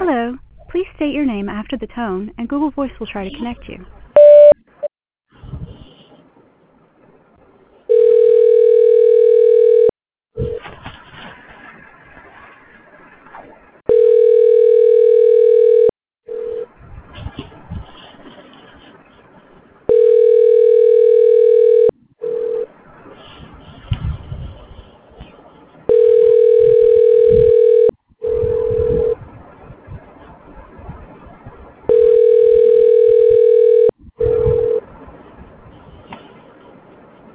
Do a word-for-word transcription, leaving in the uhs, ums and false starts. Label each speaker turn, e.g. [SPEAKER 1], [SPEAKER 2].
[SPEAKER 1] Hello. Please state your name after the tone, and Google Voice will try to connect you.